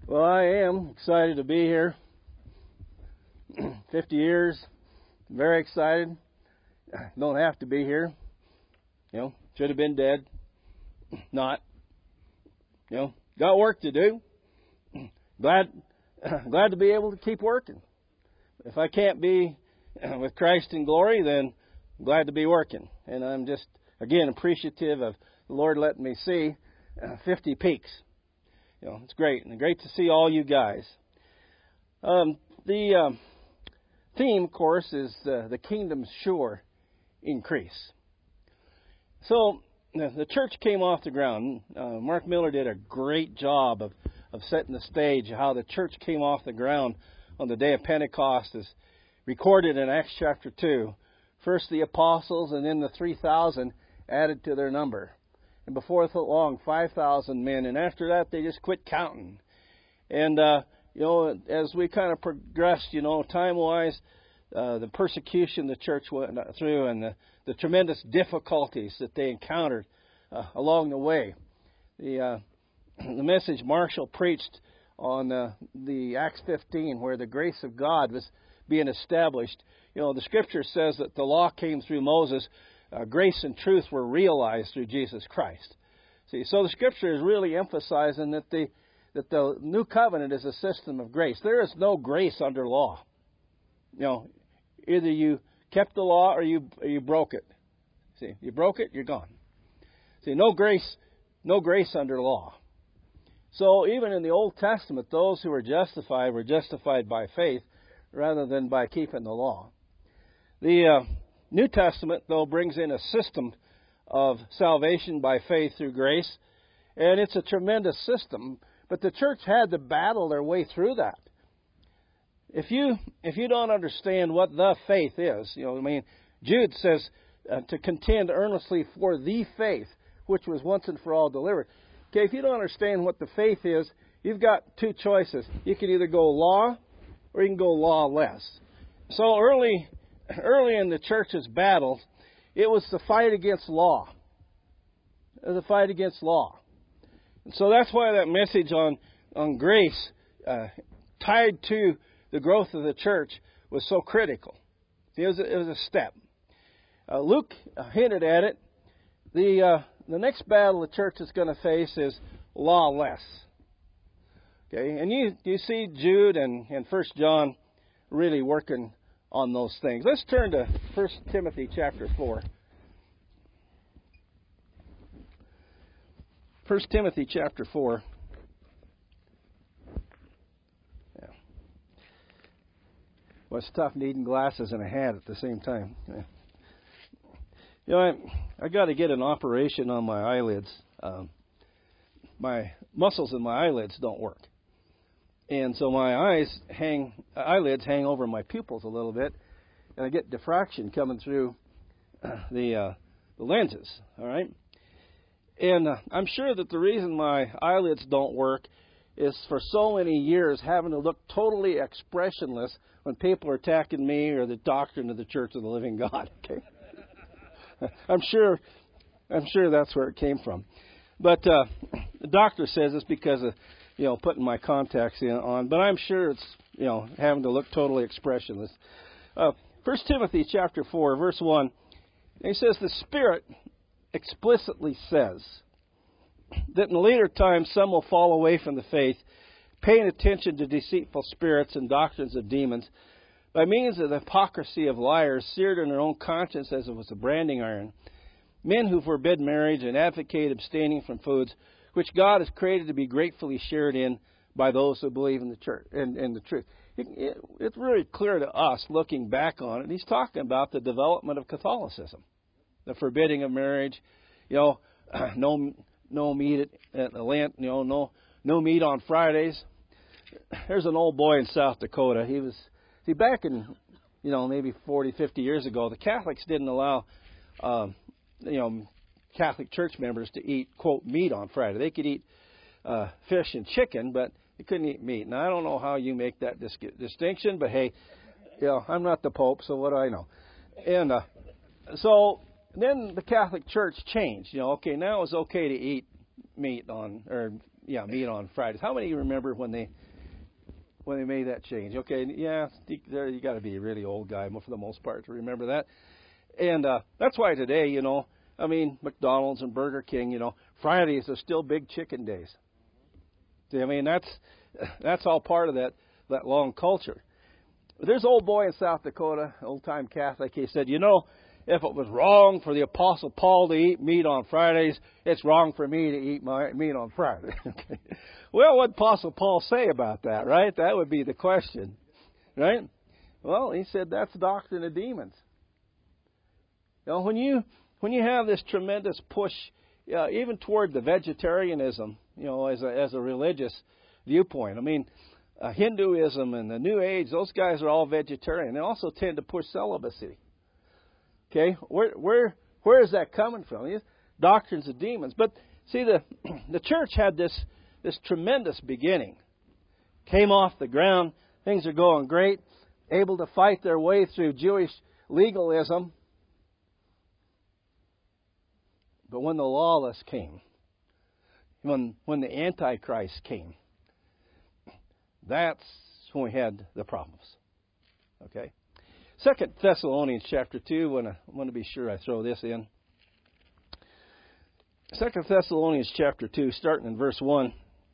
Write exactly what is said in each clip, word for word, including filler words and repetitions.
Well, I am excited to be here. fifty years, very excited. Don't have to be here. You know, should have been dead. Not. You know, got work to do. Glad, glad to be able to keep working. If I can't be with Christ in glory, then I'm glad to be working. And I'm just, again, appreciative of the Lord letting me see fifty peaks. You know, it's great, and great to see all you guys. Um, the um, theme, of course, is uh, the kingdom's sure increase. So uh, the church came off the ground. Uh, Mark Miller did a great job of, of setting the stage of how the church came off the ground on the day of Pentecost, is recorded in Acts chapter two. First the apostles, and then the three thousand added to their number. And before long, five thousand men. And after that, they just quit counting. And, uh, you know, as we kind of progressed, you know, time-wise, uh, the persecution the church went through and the, the tremendous difficulties that they encountered uh, along the way. The, uh, the message Marshall preached on uh, the Acts fifteen, where the grace of God was being established. You know, the Scripture says that the law came through Moses. Uh, grace and truth were realized through Jesus Christ. See, so the Scripture is really emphasizing that the that the new covenant is a system of grace. There is no grace under law. You know, either you kept the law or you or you broke it. See, you broke it, you're gone. See, no grace, no grace under law. So even in the Old Testament, those who were justified were justified by faith rather than by keeping the law. The uh, New Testament, though, brings in a system of salvation by faith through grace, and it's a tremendous system, but the church had to battle their way through that. If you if you don't understand what the faith is, you know, I mean, Jude says uh, to contend earnestly for the faith, which was once and for all delivered. Okay, if you don't understand what the faith is, you've got two choices. You can either go law or you can go lawless. So early Early in the church's battles, it was the fight against law. It was the fight against law. And so that's why that message on, on grace, uh, tied to the growth of the church, was so critical. It was a, it was a step. Uh, Luke hinted at it. The, uh, the next battle the church is going to face is lawless. Okay, and you, you see Jude and, and First John really working on those things. Let's turn to First Timothy chapter four. First Timothy chapter four. Yeah. Well, it's tough needing glasses and a hat at the same time. Yeah. You know, I, I got to get an operation on my eyelids. Um, my muscles in my eyelids don't work. And so my eyes hang, eyelids hang over my pupils a little bit, and I get diffraction coming through uh, the, uh, the lenses. All right, and uh, I'm sure that the reason my eyelids don't work is for so many years having to look totally expressionless when people are attacking me or the doctrine of the Church of the Living God. Okay, I'm sure, I'm sure that's where it came from. But uh, the doctor says it's because of, you know, putting my contacts in on, but I'm sure it's, you know, having to look totally expressionless. Uh, First Timothy chapter four, verse one, he says, the Spirit explicitly says that in later times some will fall away from the faith, paying attention to deceitful spirits and doctrines of demons, by means of the hypocrisy of liars, seared in their own conscience as it was a branding iron, men who forbid marriage and advocate abstaining from foods which God has created to be gratefully shared in by those who believe in the church and in, in the truth. It, it, it's really clear to us, looking back on it, he's talking about the development of Catholicism, the forbidding of marriage, you know, no no meat at, at Lent, you know, no no meat on Fridays. There's an old boy in South Dakota. He was see back in, you know, maybe forty, fifty years ago, the Catholics didn't allow, um, you know, Catholic church members to eat, quote, meat on Friday. They could eat uh, fish and chicken, but they couldn't eat meat. Now, I don't know how you make that dis- distinction, but hey, you know, I'm not the Pope, so what do I know? And uh, so then the Catholic Church changed. You know, okay, now it's okay to eat meat on, or yeah, meet on Fridays. How many of you remember when they when they made that change? Okay, yeah, there you got to be a really old guy for the most part to remember that. And uh, that's why today, you know, I mean, McDonald's and Burger King, you know, Fridays are still big chicken days. See, I mean, that's that's all part of that that long culture. There's an old boy in South Dakota, old-time Catholic. He said, you know, if it was wrong for the Apostle Paul to eat meat on Fridays, it's wrong for me to eat my meat on Friday. Okay. Well, what did Apostle Paul say about that, right? That would be the question, right? Well, he said that's doctrine of demons. You know, when you when you have this tremendous push, uh, even toward the vegetarianism, you know, as a as a religious viewpoint. I mean, uh, Hinduism and the New Age, those guys are all vegetarian. They also tend to push celibacy. Okay, where where where is that coming from? These doctrines of demons. But see, the the church had this this tremendous beginning. Came off the ground, things are going great, able to fight their way through Jewish legalism. But when the lawless came, when when the Antichrist came, that's when we had the problems. Okay? Second Thessalonians chapter two, I want to, want to be sure I throw this in. Second Thessalonians chapter two, starting in verse one.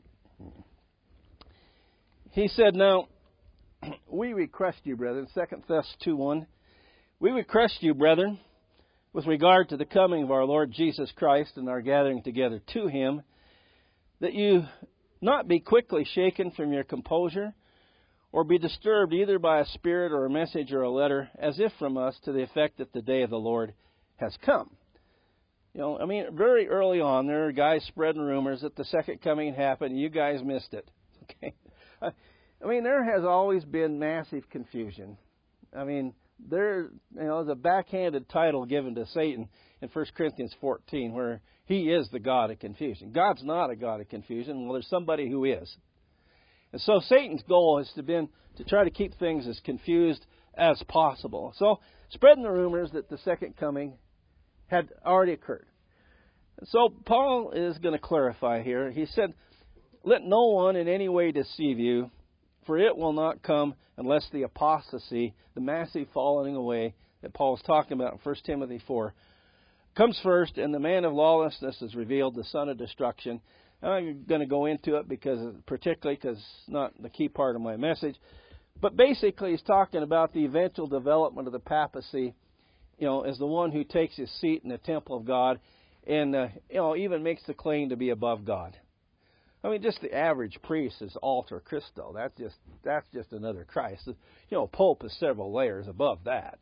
He said, now, we request you, brethren, Second Thess two one, we request you, brethren, with regard to the coming of our Lord Jesus Christ and our gathering together to Him, that you not be quickly shaken from your composure, or be disturbed either by a spirit or a message or a letter, as if from us, to the effect that the day of the Lord has come. You know, I mean, very early on, there are guys spreading rumors that the second coming happened, and you guys missed it. Okay, I mean, there has always been massive confusion. I mean, there, you know, there's a backhanded title given to Satan in First Corinthians fourteen, where he is the god of confusion. God's not a god of confusion. Well, there's somebody who is. And so Satan's goal has to been to try to keep things as confused as possible. So spreading the rumors that the second coming had already occurred. And so Paul is going to clarify here. He said, let no one in any way deceive you, for it will not come unless the apostasy, the massive falling away that Paul is talking about in First Timothy four, comes first, and the man of lawlessness is revealed, the son of destruction. I'm going to go into it because, particularly because it's not the key part of my message. But basically, he's talking about the eventual development of the papacy, you know, as the one who takes his seat in the temple of God, and uh, you know, even makes the claim to be above God. I mean, just the average priest is alter Christo. That's just that's just another Christ. You know, Pope is several layers above that,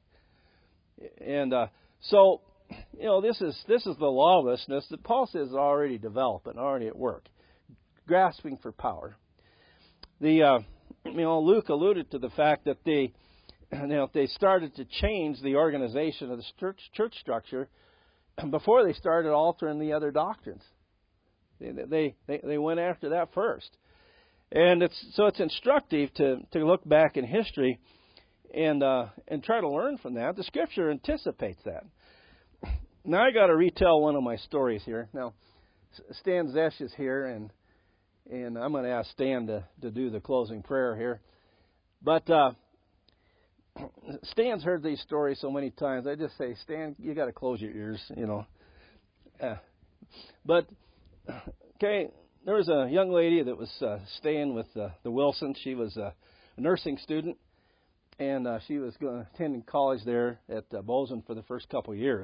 and uh, so. You know, this is this is the lawlessness that Paul says is already developing, already at work, grasping for power. The uh, you know Luke alluded to the fact that they you know they started to change the organization of the church church structure before they started altering the other doctrines. They they they, they went after that first, and it's so it's instructive to to look back in history and uh, and try to learn from that. The Scripture anticipates that. Now I got to retell one of my stories here. Now, Stan Zesh is here, and and I'm going to ask Stan to, to do the closing prayer here. But uh, Stan's heard these stories so many times. I just say, Stan, you got to close your ears, you know. Uh, but okay, there was a young lady that was uh, staying with uh, the Wilsons. She was a nursing student, and uh, she was going, attending college there at uh, Bozeman for the first couple of years.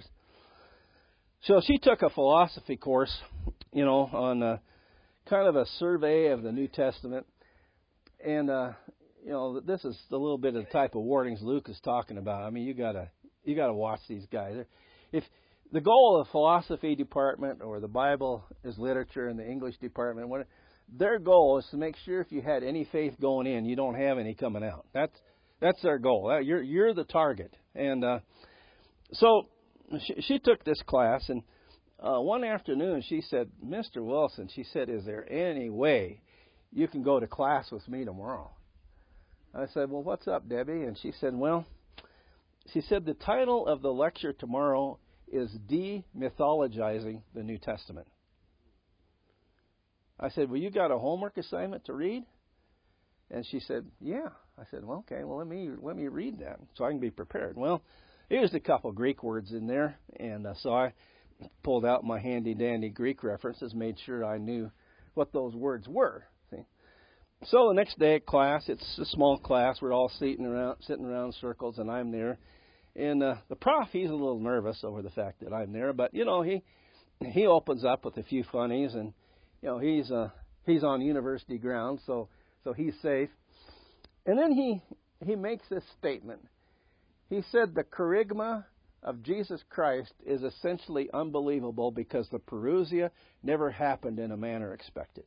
So she took a philosophy course, you know, on uh, kind of a survey of the New Testament. And, uh, you know, this is a little bit of the type of warnings Luke is talking about. I mean, you gotta you gotta watch these guys. If the goal of the philosophy department or the Bible is literature in the English department, what, their goal is to make sure if you had any faith going in, you don't have any coming out. That's that's their goal. You're you're the target. And uh, so. She, she took this class, and uh, one afternoon she said, Mister Wilson, she said, is there any way you can go to class with me tomorrow? I said, well, what's up, Debbie? And she said, well, she said, the title of the lecture tomorrow is De-Mythologizing the New Testament. I said, well, you got a homework assignment to read? And she said, yeah. I said, well, okay, well, let me let me read that so I can be prepared. Well, here's a couple Greek words in there, and uh, so I pulled out my handy-dandy Greek references, made sure I knew what those words were. See? So the next day at class, it's a small class. We're all sitting around, sitting around in circles, and I'm there. And uh, the prof, he's a little nervous over the fact that I'm there, but you know, he he opens up with a few funnies, and you know, he's uh, he's on university ground, so so he's safe. And then he he makes this statement. He said the charisma of Jesus Christ is essentially unbelievable because the parousia never happened in a manner expected.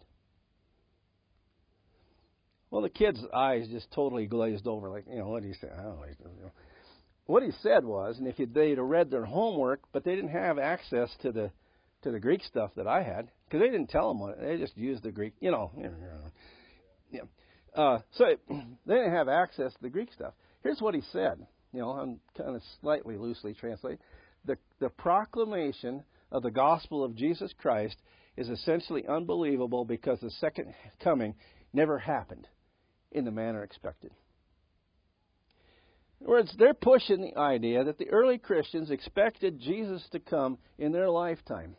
Well, the kid's eyes just totally glazed over, like, you know, what did he say? I don't know. You know. What he said was, and if they'd have read their homework, but they didn't have access to the to the Greek stuff that I had, because they didn't tell them what, they just used the Greek, you know. You know, yeah. Uh, so it, they didn't have access to the Greek stuff. Here's what he said. You know, I'm kind of slightly loosely translating. The, the proclamation of the gospel of Jesus Christ is essentially unbelievable because the second coming never happened in the manner expected. In other words, they're pushing the idea that the early Christians expected Jesus to come in their lifetime.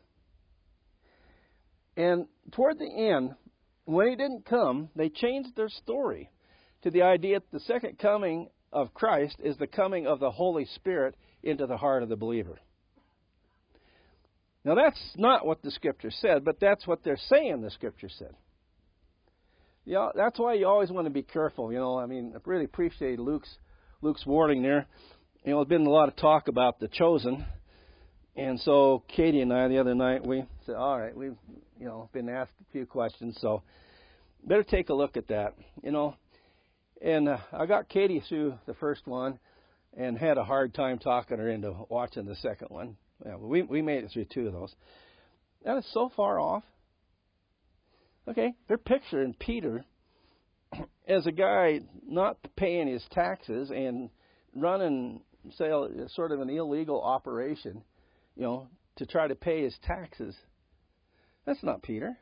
And toward the end, when he didn't come, they changed their story to the idea that the second coming of Christ is the coming of the Holy Spirit into the heart of the believer. Now, that's not what the Scripture said, but that's what they're saying the Scripture said. You know, that's why you always want to be careful. You know, I mean, I really appreciate Luke's Luke's warning there. You know, there's been a lot of talk about the chosen. And so Katie and I, the other night, we said, all right, we've, you know, been asked a few questions, so better take a look at that, you know. And uh, I got Katie through the first one and had a hard time talking her into watching the second one. Yeah, we we made it through two of those. That is so far off. Okay, they're picturing Peter as a guy not paying his taxes and running, say, sort of an illegal operation, you know, to try to pay his taxes. That's not Peter.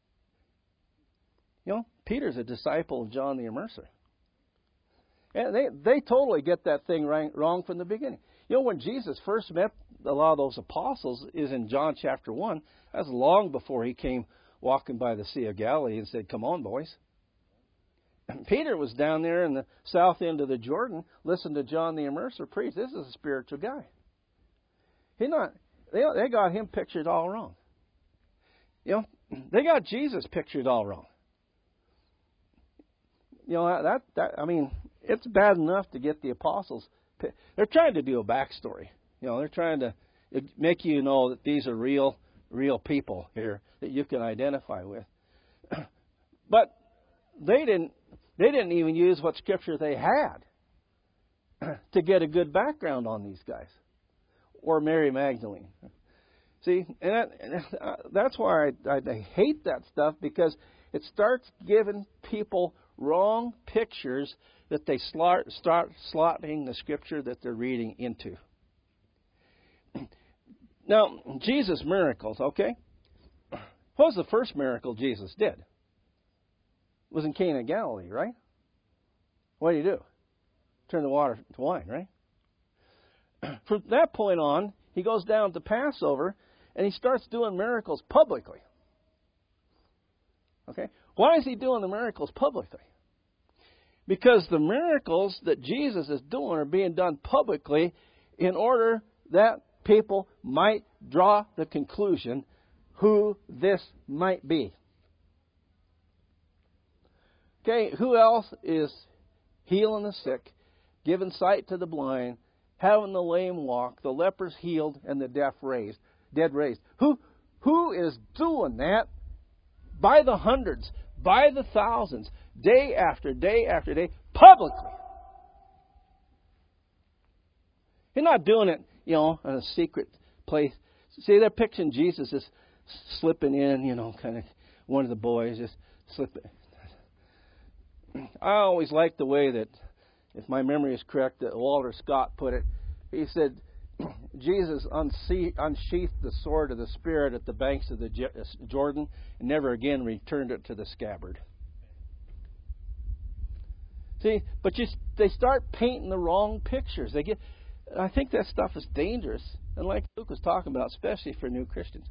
You know, Peter's a disciple of John the Immerser. And they, they totally get that thing right, wrong from the beginning. You know, when Jesus first met a lot of those apostles is in John chapter one. That's long before he came walking by the Sea of Galilee and said, come on, boys. And Peter was down there in the south end of the Jordan, listening to John the Immerser preach. This is a spiritual guy. He not they they got him pictured all wrong. You know, they got Jesus pictured all wrong. You know, that that I mean, it's bad enough to get the apostles. They're trying to do a backstory. You know, they're trying to make you know that these are real, real people here that you can identify with. But they didn't. They didn't even use what scripture they had to get a good background on these guys, or Mary Magdalene. See, and that, that's why I, I, I hate that stuff, because it starts giving people wrong pictures that they start, start slotting the scripture that they're reading into. Now, Jesus' miracles, okay? What was the first miracle Jesus did? It was in Cana of Galilee, right? What did he do? Turn the water to wine, right? From that point on, he goes down to Passover, and he starts doing miracles publicly. Okay? Why is he doing the miracles publicly? Because the miracles that Jesus is doing are being done publicly in order that people might draw the conclusion who this might be. Okay, who else is healing the sick, giving sight to the blind, having the lame walk, the lepers healed, and the deaf raised, dead raised? Who who is doing that by the hundreds, by the thousands, day after day after day, publicly? He's not doing it, you know, in a secret place. See, they're picturing Jesus just slipping in, you know, kind of one of the boys just slipping. I always like the way that, if my memory is correct, that Walter Scott put it. He said, Jesus unse- unsheathed the sword of the Spirit at the banks of the Jordan and never again returned it to the scabbard. See, but you, they start painting the wrong pictures. They get, I think that stuff is dangerous, and like Luke was talking about, especially for new Christians.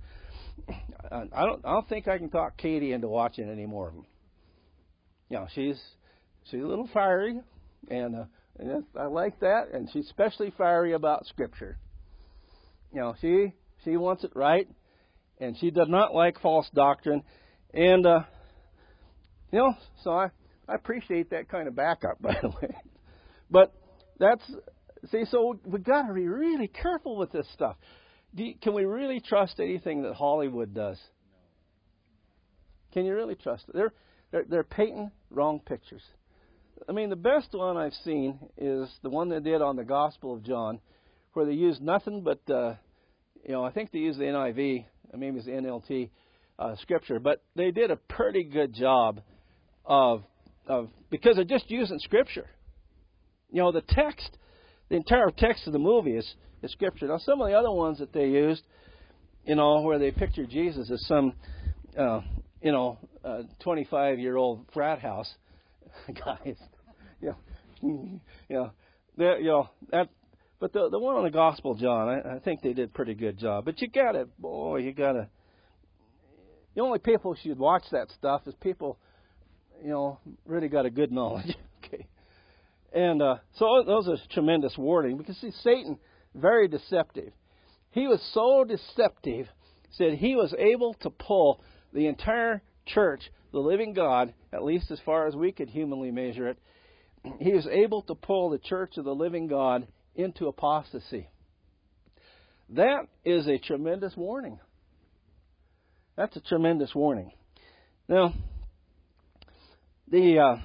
I don't, I don't think I can talk Katie into watching any more of them. You know, she's she's a little fiery, and, uh, and I like that, and she's especially fiery about Scripture. You know, she she wants it right, and she does not like false doctrine, and uh, you know, so I. I appreciate that kind of backup, by the way. But that's, see, so we've got to be really careful with this stuff. Do you, can we really trust anything that Hollywood does? Can you really trust it? They're, they're, they're painting wrong pictures. I mean, the best one I've seen is the one they did on the Gospel of John, where they used nothing but, uh, you know, I think they used the N I V, maybe it's the N L T uh, scripture, but they did a pretty good job of Of because they're just using Scripture. You know, the text, the entire text of the movie is, is Scripture. Now, some of the other ones that they used, you know, where they picture Jesus as some, uh, you know, uh, twenty-five-year-old frat house guys. You know, you know, you know that. But the the one on the Gospel of John, I, I think they did a pretty good job. But you gotta, boy, you gotta. The only people who should watch that stuff is people, you know, really got a good knowledge. Okay, and uh, so those are tremendous warning, because see, Satan, very deceptive. He was so deceptive, said he was able to pull the entire church, the living God, at least as far as we could humanly measure it, he was able to pull the church of the living God into apostasy. That is a tremendous warning. That's a tremendous warning. Now, The uh,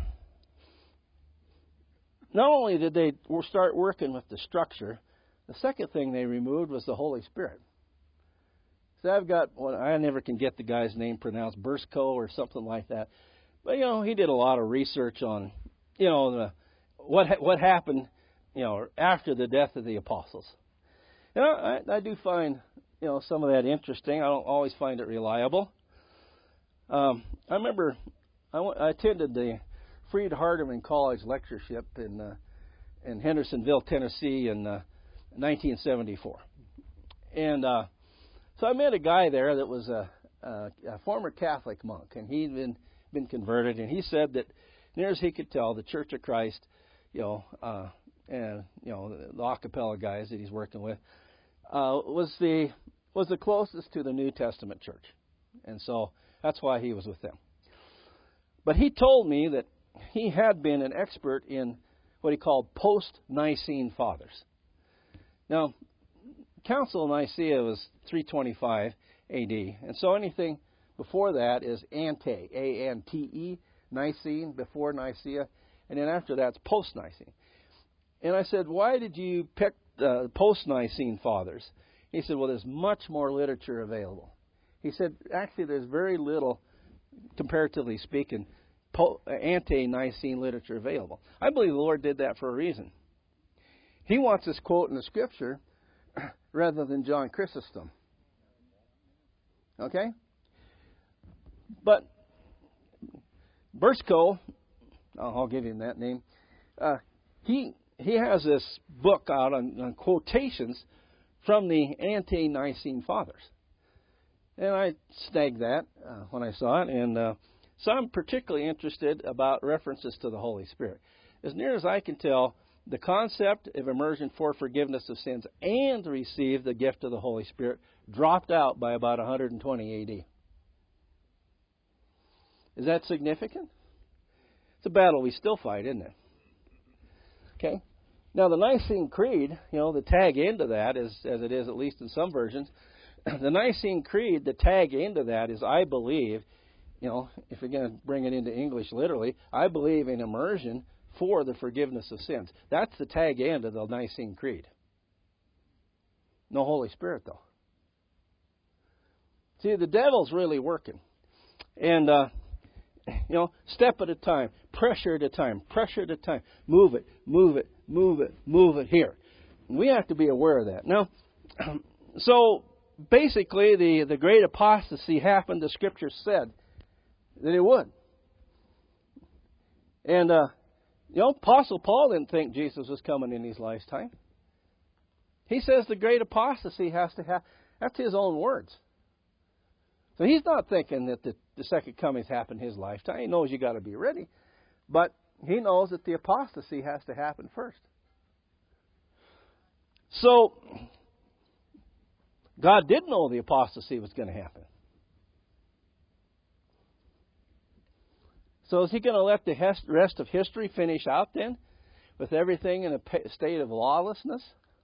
not only did they start working with the structure, the second thing they removed was the Holy Spirit. So I've got what I never can get the guy's name pronounced, Bursco or something like that. But you know, he did a lot of research on, you know, the, what what happened, you know, after the death of the apostles. And I, I do find, you know, some of that interesting. I don't always find it reliable. Um, I remember. I, went, I attended the Freed Hardeman College lectureship in uh, in Hendersonville, Tennessee, in uh, nineteen seventy-four, and uh, so I met a guy there that was a, a, a former Catholic monk, and he'd been been converted, and he said that, near as he could tell, the Church of Christ, you know, uh, and you know the a cappella guys that he's working with, uh, was the was the closest to the New Testament church, and so that's why he was with them. But he told me that he had been an expert in what he called post-Nicene fathers. Now, Council of Nicaea was three twenty-five A D, and so anything before that is ante, A N T E, Nicene, before Nicaea, and then after that's post-Nicene. And I said, why did you pick the post-Nicene fathers? He said, well, there's much more literature available. He said, actually, there's very little, comparatively speaking, ante-Nicene literature available. I believe the Lord did that for a reason. He wants us quoting the Scripture rather than John Chrysostom. Okay? But Bursco, I'll give him that name, uh, he he has this book out on, on quotations from the ante-Nicene fathers. And I snagged that uh, when I saw it, and uh, so I'm particularly interested about references to the Holy Spirit. As near as I can tell, the concept of immersion for forgiveness of sins and to receive the gift of the Holy Spirit dropped out by about one hundred twenty A D. Is that significant? It's a battle we still fight, isn't it? Okay. Now, the Nicene Creed, you know, the tag into that, is, as it is at least in some versions, the Nicene Creed, the tag into that is, I believe, you know, if you're going to bring it into English literally, I believe in immersion for the forgiveness of sins. That's the tag end of the Nicene Creed. No Holy Spirit, though. See, the devil's really working. And, uh, you know, step at a time, pressure at a time, pressure at a time. Move it, move it, move it, move it here. We have to be aware of that. Now, so basically, the, the great apostasy happened. The Scripture said that it would. And, uh, you know, Apostle Paul didn't think Jesus was coming in his lifetime. He says the great apostasy has to happen. That's his own words. So he's not thinking that the, the second coming's happened in his lifetime. He knows you got to be ready. But he knows that the apostasy has to happen first. So, God did know the apostasy was going to happen. So is he going to let the rest of history finish out then with everything in a state of lawlessness?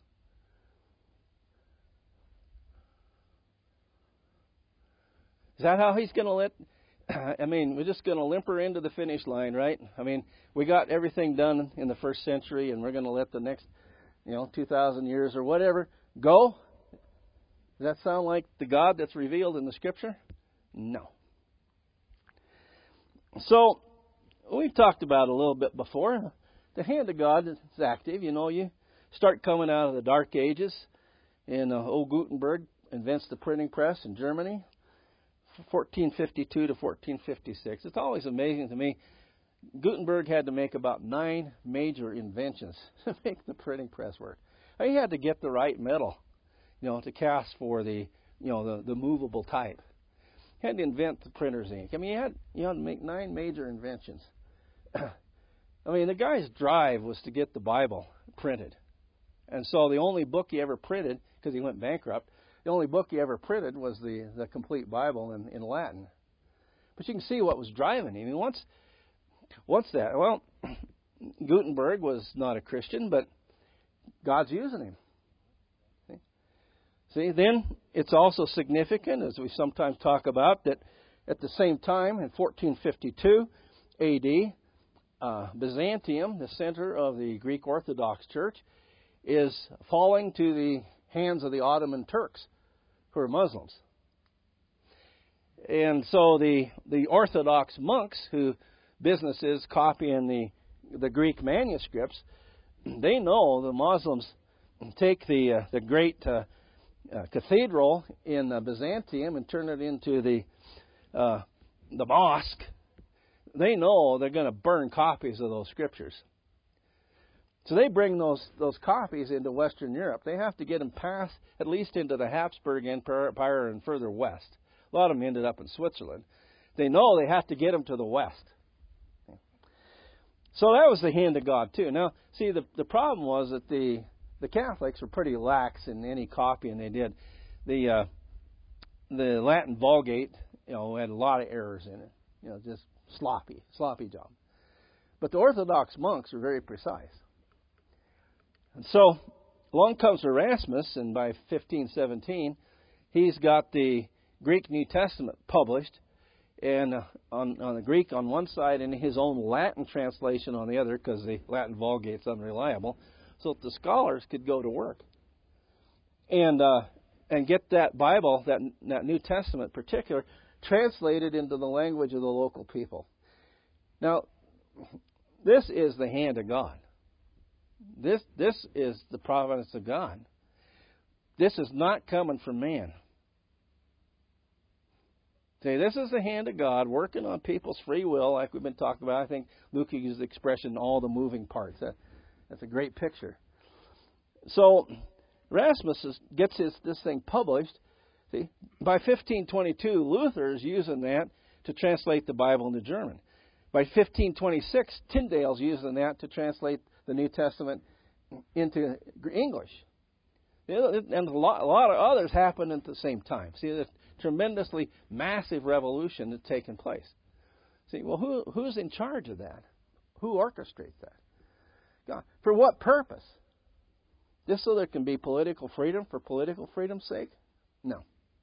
Is that how he's going to let... I mean, we're just going to limp her into the finish line, right? I mean, we got everything done in the first century, and we're going to let the next, you know, two thousand years or whatever go? Does that sound like the God that's revealed in the Scripture? No. So, we've talked about it a little bit before. The hand of God is active. You know, you start coming out of the Dark Ages, and uh, old Gutenberg invents the printing press in Germany, fourteen fifty-two to fourteen fifty-six. It's always amazing to me. Gutenberg had to make about nine major inventions to make the printing press work. He had to get the right metal, you know, to cast for the, you know, the, the movable type. He had to invent the printer's ink. I mean, he had, you had to make nine major inventions. I mean, the guy's drive was to get the Bible printed. And so the only book he ever printed, because he went bankrupt, the only book he ever printed was the, the complete Bible in, in Latin. But you can see what was driving him. I mean, once, once that, well, Gutenberg was not a Christian, but God's using him. See? See, then it's also significant, as we sometimes talk about, that at the same time, in fourteen fifty-two A D, uh, Byzantium, the center of the Greek Orthodox Church, is falling to the hands of the Ottoman Turks, who are Muslims. And so the the Orthodox monks, who business is copying the the Greek manuscripts, they know the Muslims take the uh, the great uh, uh, cathedral in uh, Byzantium and turn it into the uh, the mosque. They know they're going to burn copies of those scriptures. So they bring those those copies into Western Europe. They have to get them passed at least into the Habsburg Empire and further west. A lot of them ended up in Switzerland. They know they have to get them to the west. So that was the hand of God too. Now, see, the the problem was that the the Catholics were pretty lax in any copying they did. The uh, the Latin Vulgate, you know, had a lot of errors in it. You know, just sloppy, sloppy job. But the Orthodox monks were very precise. And so along comes Erasmus, and by fifteen seventeen, he's got the Greek New Testament published, and uh, on, on the Greek on one side and his own Latin translation on the other, because the Latin Vulgate's unreliable, so that the scholars could go to work and uh, and get that Bible, that, that New Testament in particular, translated into the language of the local people. Now, this is the hand of God. This this is the providence of God. This is not coming from man. See, this is the hand of God working on people's free will, like we've been talking about. I think Luke used the expression, all the moving parts. That, that's a great picture. So Erasmus is, gets his, this thing published. See, by fifteen twenty-two, Luther is using that to translate the Bible into German. By fifteen twenty-six, Tyndale's using that to translate the New Testament into English. And a lot, a lot of others happened at the same time. See, this tremendously massive revolution that's taken place. See, well, who who's in charge of that? Who orchestrates that? God. For what purpose? Just so there can be political freedom for political freedom's sake? No.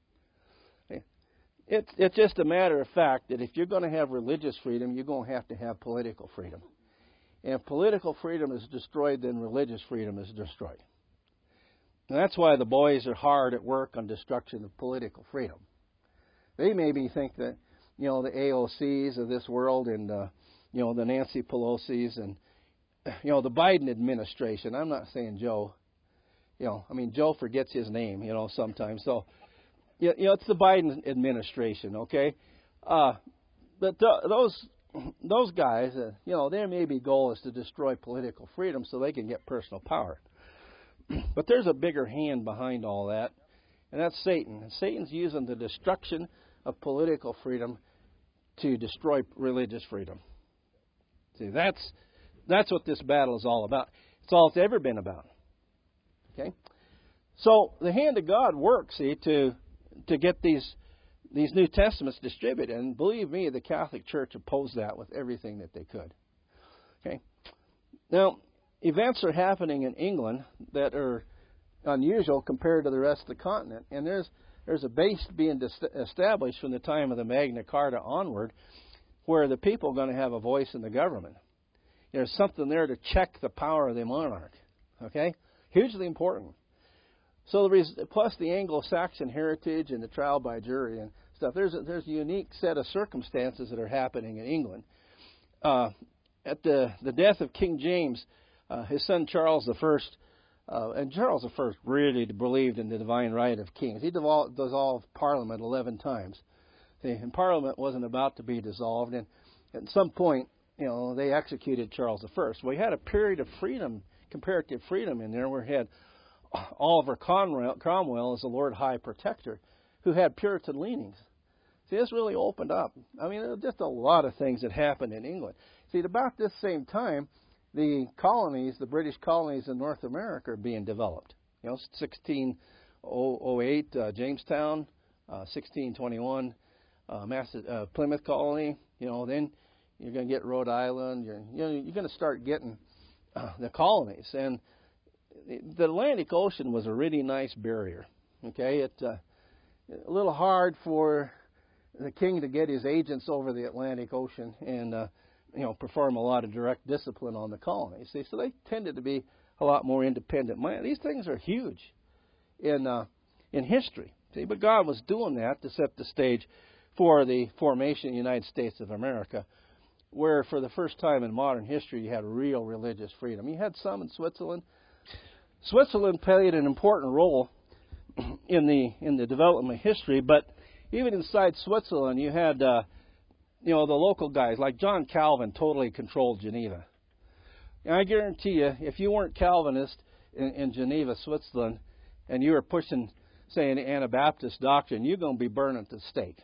It's, it's just a matter of fact that if you're going to have religious freedom, you're going to have to have political freedom. And if political freedom is destroyed, then religious freedom is destroyed. And that's why the boys are hard at work on destruction of political freedom. They maybe think that, you know, the A O Cs of this world and, uh, you know, the Nancy Pelosi's and, you know, the Biden administration, I'm not saying Joe, You know, I mean, Joe forgets his name, you know, sometimes. So, you know, it's the Biden administration, okay? Uh, but th- those those guys, uh, you know, their maybe goal is to destroy political freedom so they can get personal power. But there's a bigger hand behind all that, and that's Satan. And Satan's using the destruction of political freedom to destroy religious freedom. See, that's that's what this battle is all about. It's all it's ever been about. Okay? So the hand of God works, see, to to get these these New Testaments distributed. And believe me, the Catholic Church opposed that with everything that they could. Okay? Now, events are happening in England that are unusual compared to the rest of the continent. And there's there's a base being dis- established from the time of the Magna Carta onward where the people are going to have a voice in the government. There's something there to check the power of the monarch. Okay? Hugely important. So, the res- plus the Anglo-Saxon heritage and the trial by jury and stuff, there's a, there's a unique set of circumstances that are happening in England. Uh, at the, the death of King James, uh, his son Charles the First, uh, and Charles the First really believed in the divine right of kings. He dissolved, dissolved Parliament eleven times. See, and Parliament wasn't about to be dissolved, and at some point, you know, they executed Charles the First. We had a period of freedom, comparative freedom in there, where we had Oliver Cromwell, Cromwell as the Lord High Protector, who had Puritan leanings. See, this really opened up. I mean, there were just a lot of things that happened in England. See, at about this same time, the colonies, the British colonies in North America are being developed. You know, sixteen oh eight, uh, Jamestown, uh, sixteen twenty-one, uh, Mass- uh, Plymouth colony. You know, then you're going to get Rhode Island. You're, you know, you're going to start getting uh, the colonies. And the Atlantic Ocean was a really nice barrier. Okay, it uh, a little hard for the king to get his agents over the Atlantic Ocean and uh, you know perform a lot of direct discipline on the colonies. See, so they tended to be a lot more independent. These things are huge in uh, in history. See, but God was doing that to set the stage for the formation of the United States of America, where for the first time in modern history you had real religious freedom. You had some in Switzerland. Switzerland played an important role in the in the development of history, but even inside Switzerland, you had uh, you know the local guys like John Calvin totally controlled Geneva. And I guarantee you, if you weren't Calvinist in, in Geneva, Switzerland, and you were pushing, say, an Anabaptist doctrine, you're going to be burned at the stake.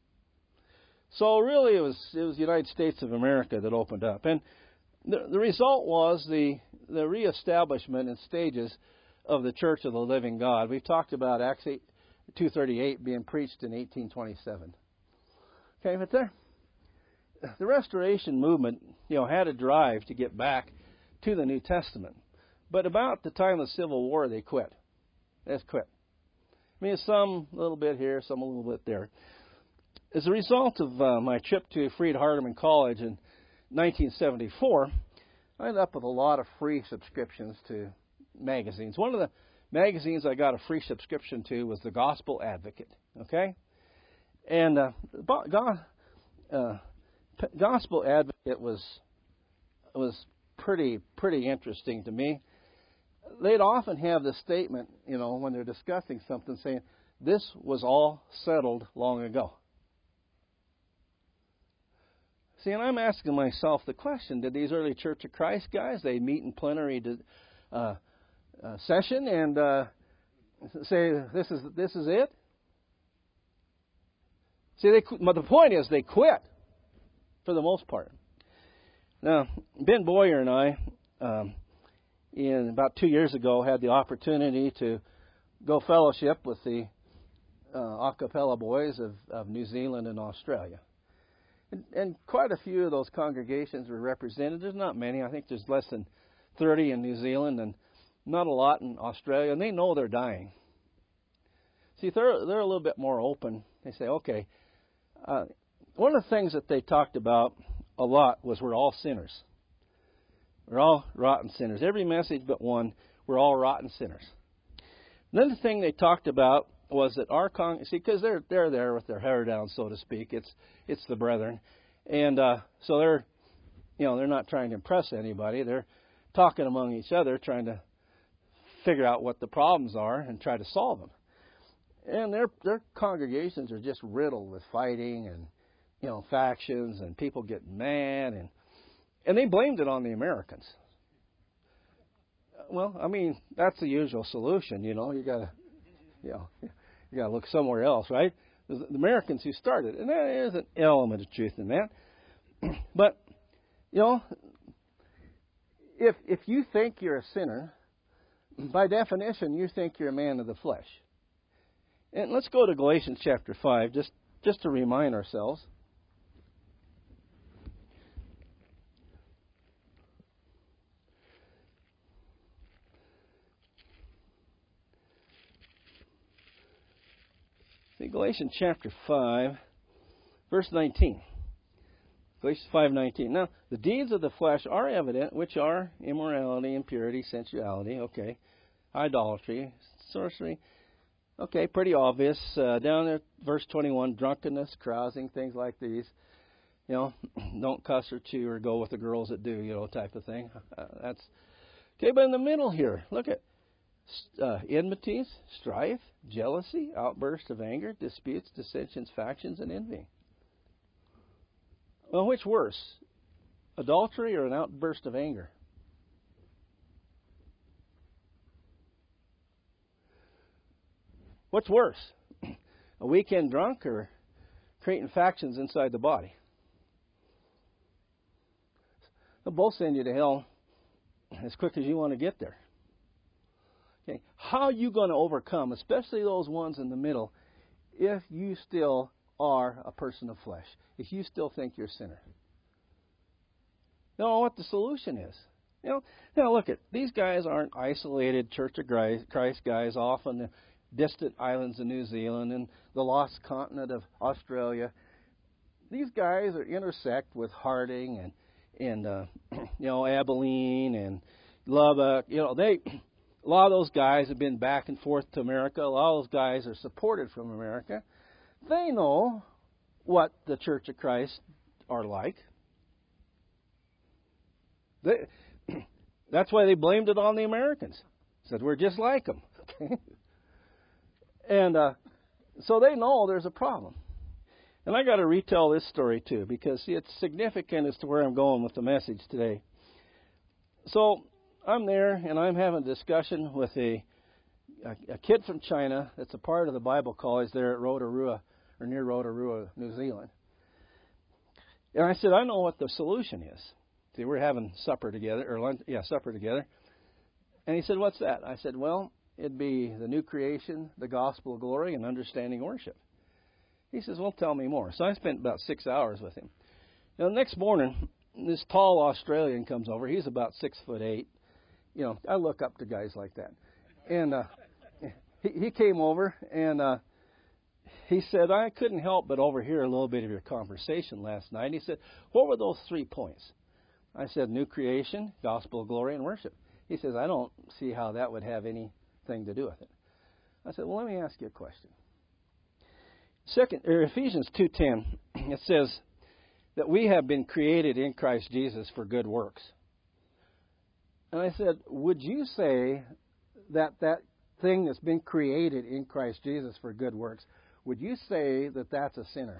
So really, it was it was the United States of America that opened up, and the, the result was the the reestablishment in stages of the Church of the Living God. We've talked about Acts two thirty-eight being preached in eighteen twenty-seven. Okay, but there, the Restoration movement, you know, had a drive to get back to the New Testament. But about the time of the Civil War, they quit. They just quit. I mean, some a little bit here, some a little bit there. As a result of uh, my trip to Freed-Hardeman College in nineteen seventy-four, I ended up with a lot of free subscriptions to magazines. One of the magazines I got a free subscription to was the Gospel Advocate. Okay, and uh, God, uh, Gospel Advocate was was pretty pretty interesting to me. They'd often have this statement, you know, when they're discussing something, saying, "This was all settled long ago." See, and I'm asking myself the question, did these early Church of Christ guys, they meet in plenary uh, uh, session and uh, say, this is this is it? See, they, but the point is they quit for the most part. Now, Ben Boyer and I, um, in about two years ago, had the opportunity to go fellowship with the uh, a cappella boys of, of New Zealand and Australia. And, and quite a few of those congregations were represented. There's not many. I think there's less than thirty in New Zealand and not a lot in Australia. And they know they're dying. See, they're, they're a little bit more open. They say, okay, uh, one of the things that they talked about a lot was we're all sinners. We're all rotten sinners. Every message but one, we're all rotten sinners. And then the thing they talked about was that our con see because they're they're there with their hair down, so to speak. It's it's the brethren, and uh, so they're you know they're not trying to impress anybody. They're talking among each other, trying to figure out what the problems are and try to solve them. And their their congregations are just riddled with fighting and, you know, factions, and people get mad, and and they blamed it on the Americans. Well, I mean, that's the usual solution, you know. You gotta, you know, you gotta look somewhere else, right? The Americans who started, and there is an element of truth in that. But, you know, if if you think you're a sinner, by definition, you think you're a man of the flesh. And let's go to Galatians chapter five, just, just to remind ourselves. See, Galatians chapter five, verse nineteen. Galatians five nineteen. Now, the deeds of the flesh are evident, which are immorality, impurity, sensuality, okay, idolatry, sorcery. Okay, pretty obvious. Uh, down there, verse twenty-one, drunkenness, carousing, things like these. You know, don't cuss or chew or go with the girls that do, you know, type of thing. Uh, that's okay. But in the middle here, look at uh, enmities, strife, jealousy, outbursts of anger, disputes, dissensions, factions, and envy. Well, which worse, adultery or an outburst of anger? What's worse, a weekend drunk or creating factions inside the body? They'll both send you to hell as quick as you want to get there. Okay, how are you going to overcome, especially those ones in the middle, if you still are a person of flesh, if you still think you're a sinner? You know what the solution is. You know, now look at these guys aren't isolated Church of Christ guys off on the distant islands of New Zealand and the lost continent of Australia. These guys are intersect with Harding and and uh, you know Abilene and Lubbock. You know they a lot of those guys have been back and forth to America. A lot of those guys are supported from America. They know what the Church of Christ are like. They, that's why they blamed it on the Americans. Said we're just like them. And uh, so they know there's a problem. And I got to retell this story too, because see, it's significant as to where I'm going with the message today. So I'm there, and I'm having a discussion with a, a, a kid from China that's a part of the Bible college there at Rotorua, or near Rotorua, New Zealand. And I said, I know what the solution is. See, we're having supper together, or lunch, yeah, supper together. And he said, what's that? I said, well, it'd be the new creation, the gospel of glory, and understanding worship. He says, well, tell me more. So I spent about six hours with him. Now, the next morning, this tall Australian comes over. He's about six foot eight. You know, I look up to guys like that. And uh, he, he came over, and uh, he said, I couldn't help but overhear a little bit of your conversation last night. He said, what were those three points? I said, new creation, gospel of glory, and worship. He says, I don't see how that would have any thing to do with it. I said, well, let me ask you a question. Second, or Ephesians two ten, it says that we have been created in Christ Jesus for good works. And I said, would you say that that thing that's been created in Christ Jesus for good works, would you say that that's a sinner?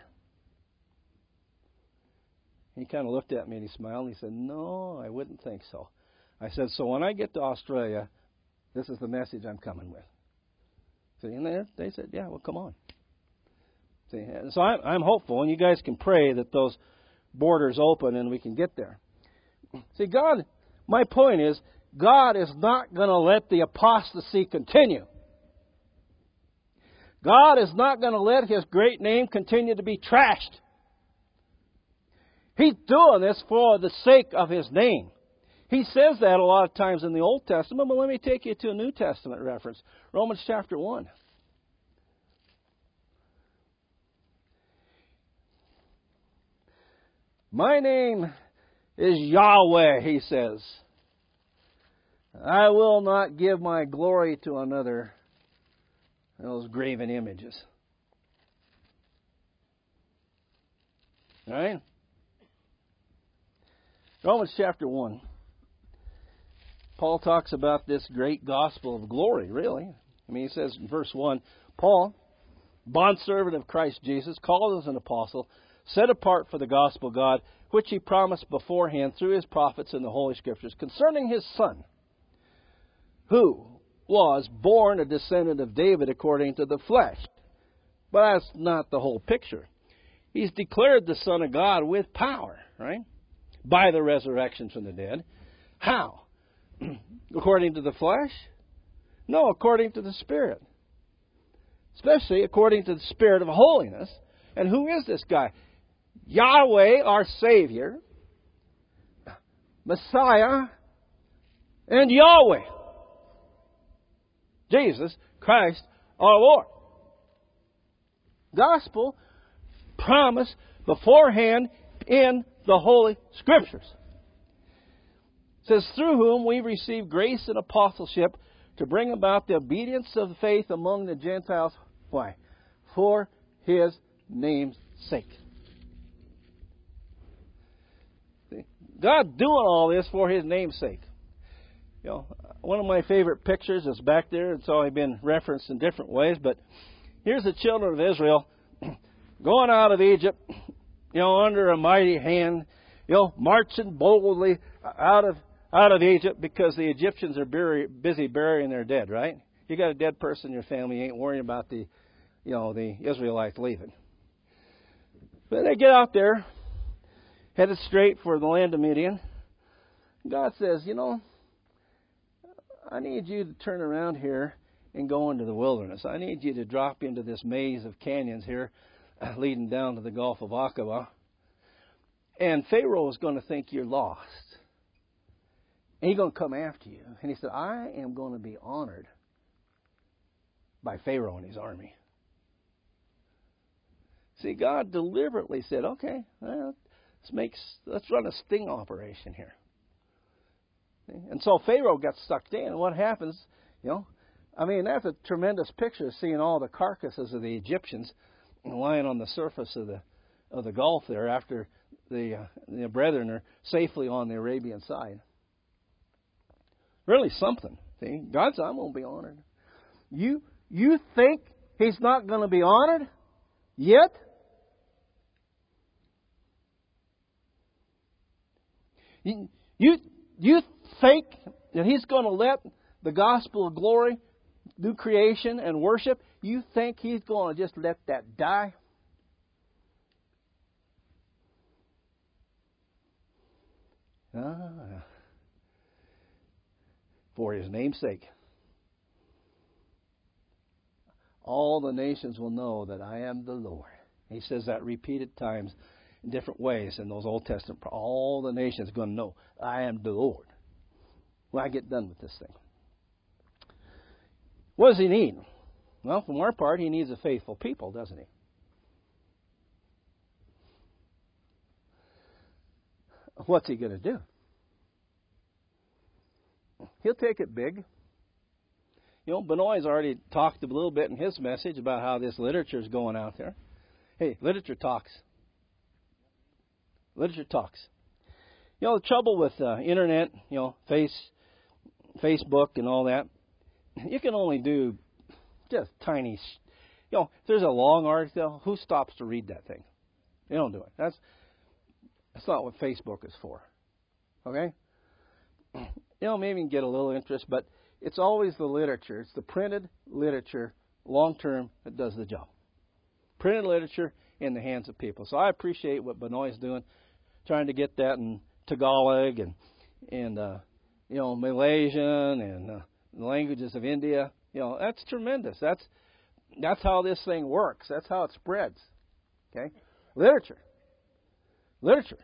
He kind of looked at me and he smiled and he said, no, I wouldn't think so. I said, so when I get to Australia, this is the message I'm coming with. See, and they, they said, yeah, well, come on. See, and so I'm, I'm hopeful, and you guys can pray that those borders open and we can get there. See, God, my point is, God is not going to let the apostasy continue. God is not going to let His great name continue to be trashed. He's doing this for the sake of His name. He says that a lot of times in the Old Testament, but let me take you to a New Testament reference. Romans chapter one. My name is Yahweh, he says. I will not give my glory to another, those graven images. All right? Romans chapter one. Paul talks about this great gospel of glory, really. I mean, he says in verse one, Paul, bondservant of Christ Jesus, called as an apostle, set apart for the gospel of God, which he promised beforehand through his prophets in the Holy Scriptures, concerning his Son, who was born a descendant of David according to the flesh. But that's not the whole picture. He's declared the Son of God with power, right? By the resurrection from the dead. How? According to the flesh? No, according to the Spirit. Especially according to the Spirit of holiness. And who is this guy? Yahweh, our Savior, Messiah, and Yahweh. Jesus Christ our Lord. Gospel promised beforehand in the Holy Scriptures. It says, through whom we receive grace and apostleship to bring about the obedience of faith among the Gentiles. Why? For His name's sake. See, God doing all this for His name's sake. You know, one of my favorite pictures is back there. It's only been referenced in different ways, but here's the children of Israel going out of Egypt, you know, under a mighty hand, you know, marching boldly out of out of Egypt because the Egyptians are bury, busy burying their dead, right? You got a dead person in your family, you ain't worrying about the, you know, the Israelites leaving. But they get out there, headed straight for the land of Midian. God says, you know, I need you to turn around here and go into the wilderness. I need you to drop into this maze of canyons here uh, leading down to the Gulf of Aqaba. And Pharaoh is going to think you're lost. And he's going to come after you. And he said, I am going to be honored by Pharaoh and his army. See, God deliberately said, okay, well, let's, make, let's run a sting operation here. And so Pharaoh got sucked in. And what happens, you know, I mean, that's a tremendous picture, seeing all the carcasses of the Egyptians lying on the surface of the of the Gulf there after the, uh, the brethren are safely on the Arabian side. Really something. See, God said, I'm going to be honored. You you think He's not going to be honored yet? You you you think that He's going to let the gospel of glory, new creation and worship, you think He's going to just let that die? Ah, for His name's sake. All the nations will know that I am the Lord. He says that repeated times in different ways in those Old Testament. All the nations are going to know I am the Lord when I get done with this thing. What does He need? Well, from our part, He needs a faithful people, doesn't He? What's He going to do? He'll take it big. You know, Benoit's already talked a little bit in his message about how this literature is going out there. Hey, literature talks. Literature talks. You know, the trouble with uh, internet, you know, face, Facebook and all that, you can only do just tiny, you know, if there's a long article, who stops to read that thing? They don't do it. That's that's not what Facebook is for. Okay? You know, maybe you can get a little interest, but it's always the literature. It's the printed literature, long term, that does the job. Printed literature in the hands of people. So I appreciate what Benoit's doing, trying to get that in Tagalog and, and uh, you know, Malaysian and uh, the languages of India. You know, that's tremendous. That's that's how this thing works. That's how it spreads. Okay? Literature. Literature.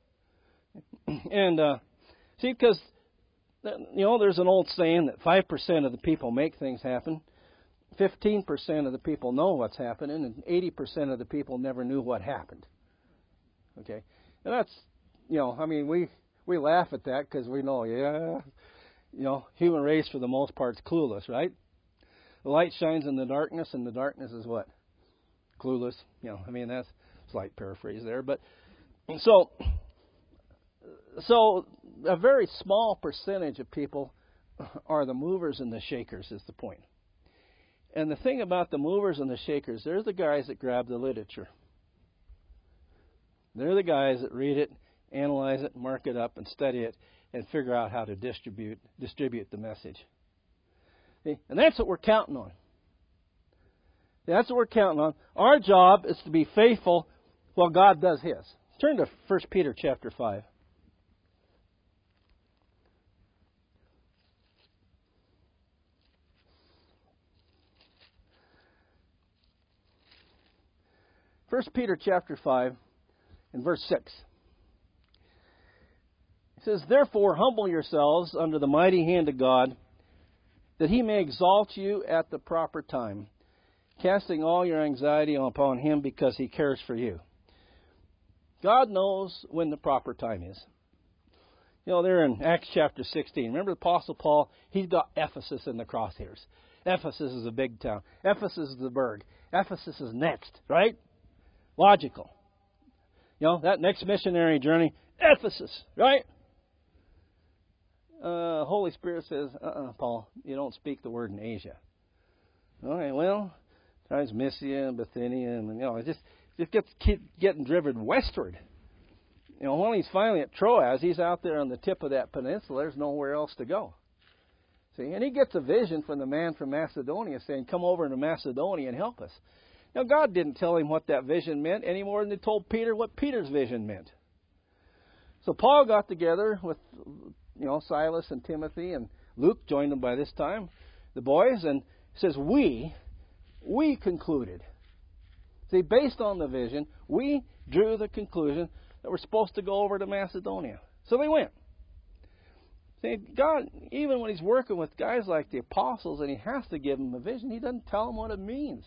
And, uh, see, because, you know, there's an old saying that five percent of the people make things happen, fifteen percent of the people know what's happening, and eighty percent of the people never knew what happened. Okay? And that's, you know, I mean, we, we laugh at that because we know, yeah, you know, human race for the most part is clueless, right? The light shines in the darkness, and the darkness is what? Clueless. You know, I mean, that's a slight paraphrase there. But so, so a very small percentage of people are the movers and the shakers, is the point. And the thing about the movers and the shakers, they're the guys that grab the literature. They're the guys that read it, analyze it, mark it up, and study it, and figure out how to distribute distribute the message. See? And that's what we're counting on. That's what we're counting on. Our job is to be faithful while God does His. Turn to First Peter chapter five. First Peter chapter five and verse six. It says, "Therefore humble yourselves under the mighty hand of God, that He may exalt you at the proper time, casting all your anxiety upon Him because He cares for you." God knows when the proper time is. You know, there in Acts chapter sixteen, remember the Apostle Paul? He's got Ephesus in the crosshairs. Ephesus is a big town. Ephesus is the burg. Ephesus is next, right? Logical. You know, that next missionary journey, Ephesus, right? Uh, Holy Spirit says, uh-uh, Paul, you don't speak the word in Asia. Okay, well, there's Mysia and Bithynia, and, you know, it just, just gets keep getting driven westward. You know, when he's finally at Troas, he's out there on the tip of that peninsula. There's nowhere else to go. See, and he gets a vision from the man from Macedonia saying, "Come over to Macedonia and help us." Now, God didn't tell him what that vision meant any more than He told Peter what Peter's vision meant. So Paul got together with, you know, Silas and Timothy, and Luke joined them by this time, the boys, and says, we, we concluded. See, based on the vision, we drew the conclusion that we're supposed to go over to Macedonia. So they went. See, God, even when He's working with guys like the apostles and He has to give them a vision, He doesn't tell them what it means.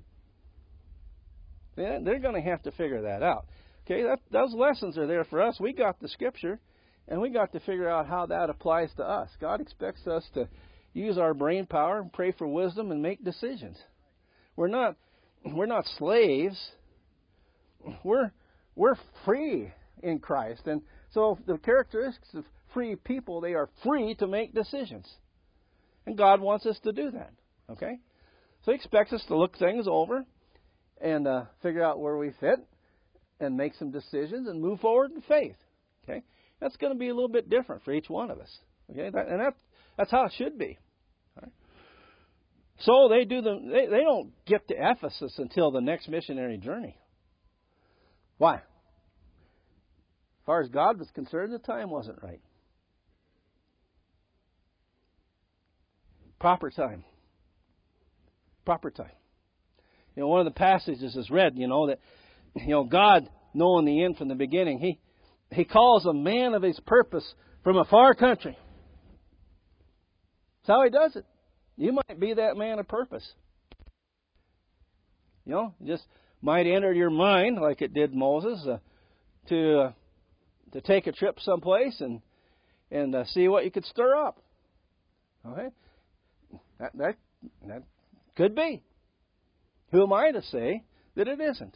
They're going to have to figure that out. Okay, that, those lessons are there for us. We got the Scripture, and we got to figure out how that applies to us. God expects us to use our brain power, pray for wisdom, and make decisions. We're not, we're not slaves. We're we're free in Christ, and so the characteristics of free people, they are free to make decisions, and God wants us to do that. Okay, so He expects us to look things over and uh, figure out where we fit and make some decisions and move forward in faith. Okay, that's going to be a little bit different for each one of us. Okay, that, and that that's how it should be. All right? So they do the they, they don't get to Ephesus until the next missionary journey. Why? As far as God was concerned, the time wasn't right. Proper time. Proper time. You know, one of the passages is read, you know, that, you know, God, knowing the end from the beginning, He He calls a man of His purpose from a far country. That's how He does it. You might be that man of purpose. You know, just might enter your mind, like it did Moses, uh, to uh, to take a trip someplace and and uh, see what you could stir up. Okay, that that that could be. Who am I to say that it isn't?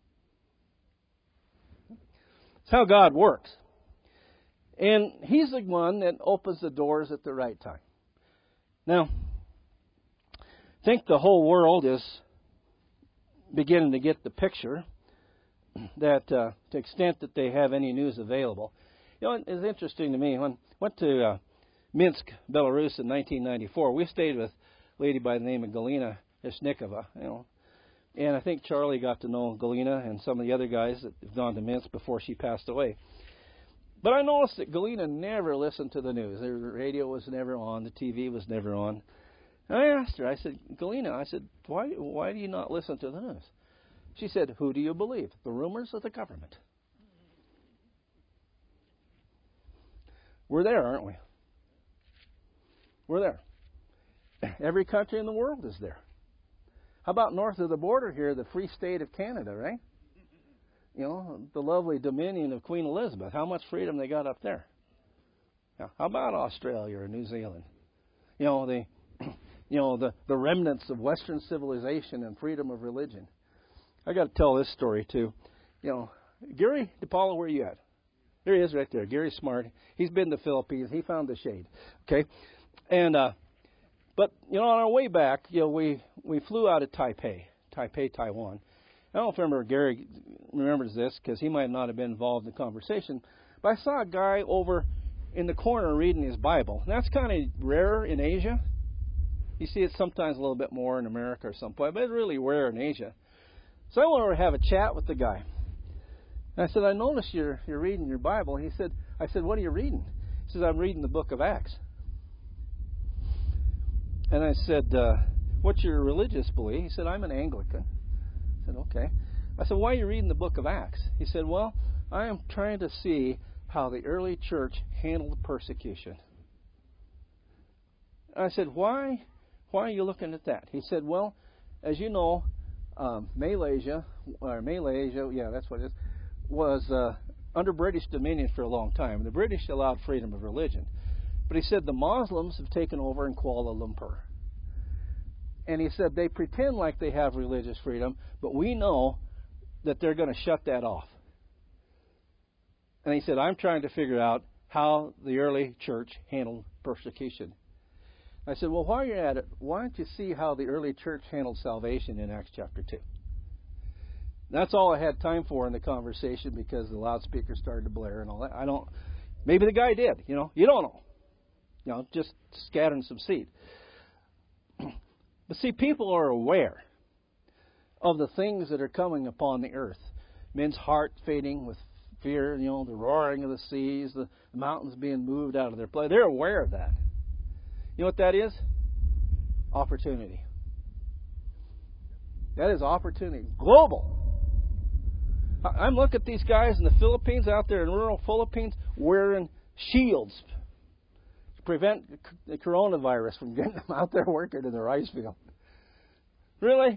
It's how God works. And He's the one that opens the doors at the right time. Now, I think the whole world is beginning to get the picture that uh, to the extent that they have any news available. You know, it's interesting to me. When I went to uh, Minsk, Belarus in nineteen ninety-four, we stayed with a lady by the name of Galina Ishnikova, you know. And I think Charlie got to know Galina and some of the other guys that have gone to Minsk before she passed away. But I noticed that Galina never listened to the news. The radio was never on. The T V was never on. And I asked her, I said, Galina, I said, why, why do you not listen to the news? She said, who do you believe, the rumors or the government? We're there, aren't we? We're there. Every country in the world is there. How about north of the border here, the free state of Canada, right? You know, the lovely dominion of Queen Elizabeth. How much freedom they got up there? Now, how about Australia or New Zealand? You know, the you know the, the remnants of Western civilization and freedom of religion. I got to tell this story too. You know, Gary DePaula, where are you at? There he is, right there. Gary Smart. He's been to the Philippines. He found the shade. Okay, And uh, but you know, on our way back, you know, we we flew out of Taipei, Taipei, Taiwan. I don't know if remember Gary remembers this because he might not have been involved in the conversation. But I saw a guy over in the corner reading his Bible. And that's kind of rare in Asia. You see it sometimes a little bit more in America or someplace, but it's really rare in Asia. So I went over to have a chat with the guy. And I said, I noticed you're you're reading your Bible. He said, I said, what are you reading? He says, I'm reading the book of Acts. And I said, uh, what's your religious belief? He said, I'm an Anglican. I said, okay. I said, why are you reading the book of Acts? He said, well, I am trying to see how the early church handled persecution. And I said, why? Why are you looking at that? He said, well, as you know, um, Malaysia, or Malaysia, yeah, that's what it is, was uh, under British dominion for a long time. The British allowed freedom of religion. But he said the Muslims have taken over in Kuala Lumpur. And he said they pretend like they have religious freedom, but we know that they're going to shut that off. And he said, I'm trying to figure out how the early church handled persecution. I said, well, while you're at it, why don't you see how the early church handled salvation in Acts chapter two? That's all I had time for in the conversation because the loudspeaker started to blare and all that. I don't, maybe the guy did, you know, you don't know. You know, just scattering some seed. But see, people are aware of the things that are coming upon the earth. Men's heart fading with fear, you know, the roaring of the seas, the mountains being moved out of their place. They're aware of that. You know what that is? Opportunity. That is opportunity. Global. I'm looking at these guys in the Philippines, out there in rural Philippines, wearing shields to prevent the coronavirus from getting them out there working in their rice field. Really?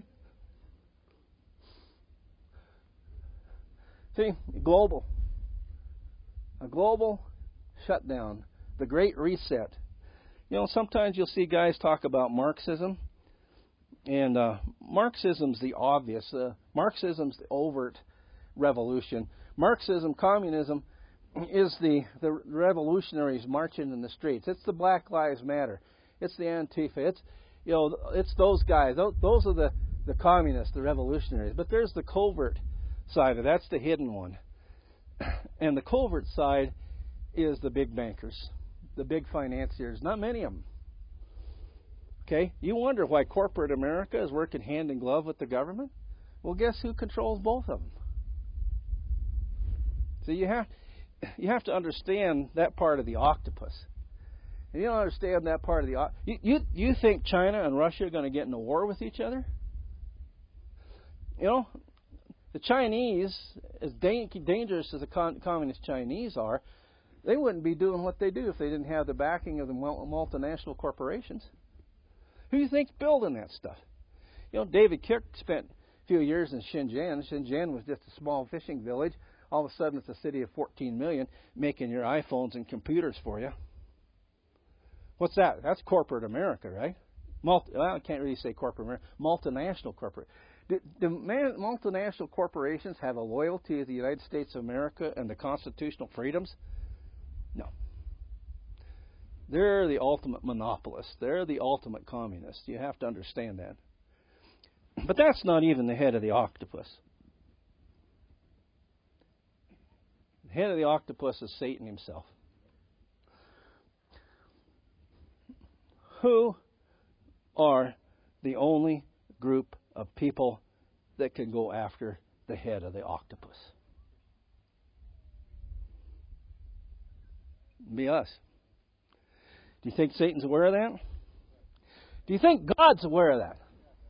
See, global. A global shutdown. The Great Reset. You know, sometimes you'll see guys talk about Marxism. And uh, Marxism's the obvious. Uh, Marxism's the overt revolution. Marxism, communism, is the, the revolutionaries marching in the streets. It's the Black Lives Matter. It's the Antifa. It's, you know, it's those guys. Those, those are the, the communists, the revolutionaries. But there's the covert side of it. That's the hidden one. And the covert side is the big bankers, the big financiers. Not many of them. Okay? You wonder why corporate America is working hand in glove with the government? Well, guess who controls both of them? So you have you have to understand that part of the octopus. And you don't understand that part of the octopus. You, you, you think China and Russia are going to get in a war with each other? You know, the Chinese, as da- dangerous as the con- communist Chinese are, they wouldn't be doing what they do if they didn't have the backing of the multinational corporations. Who do you think's building that stuff? You know, David Kirk spent a few years in Shenzhen. Shenzhen was just a small fishing village. All of a sudden, it's a city of fourteen million making your iPhones and computers for you. What's that? That's corporate America, right? Multi, well, I can't really say corporate America. Multinational corporate. Do, do man, multinational corporations have a loyalty to the United States of America and the constitutional freedoms? No. They're the ultimate monopolists. They're the ultimate communists. You have to understand that. But that's not even the head of the octopus. The head of the octopus is Satan himself. Who are the only group of people that can go after the head of the octopus? Be us. Do you think Satan's aware of that? Do you think God's aware of that?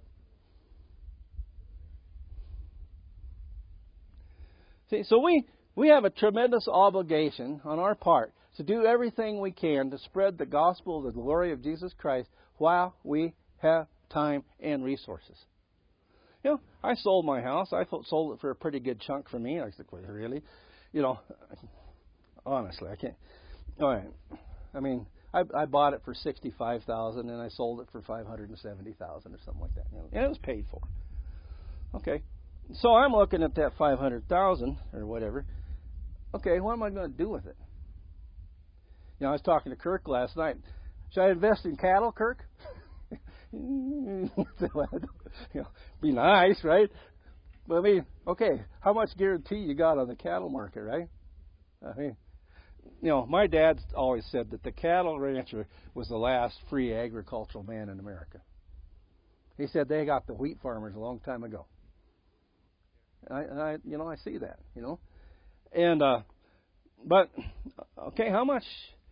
See, so we, we have a tremendous obligation on our part to do everything we can to spread the gospel of the glory of Jesus Christ while we have time and resources. You know, I sold my house. I sold it for a pretty good chunk for me. I was like, well, really? You know, honestly, I can't. All right. I mean, I, I bought it for sixty-five thousand dollars and I sold it for five hundred seventy thousand dollars or something like that. You know, and it was paid for. Okay. So I'm looking at that five hundred thousand dollars or whatever. Okay, what am I going to do with it? You know, I was talking to Kirk last night. Should I invest in cattle, Kirk? You know, be nice, right? But I mean, okay, how much guarantee you got on the cattle market, right? I mean, you know, my dad always said that the cattle rancher was the last free agricultural man in America. He said they got the wheat farmers a long time ago. I, and I, you know, I see that, you know, and uh, but okay, how much?